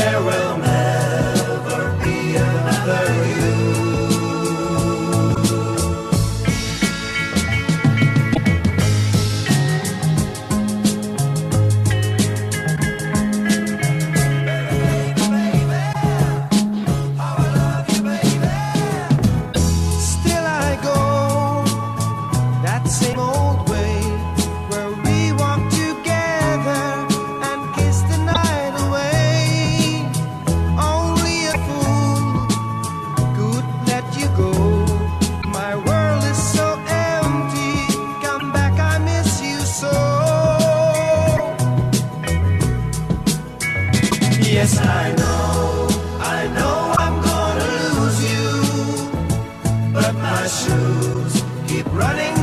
there will never be another you. Still I go that same old way where we walk together and kiss the night away. Only a fool could let you go. My world is so empty. Come back, I miss you so. Yes, I know I'm gonna lose you, but my shoes keep running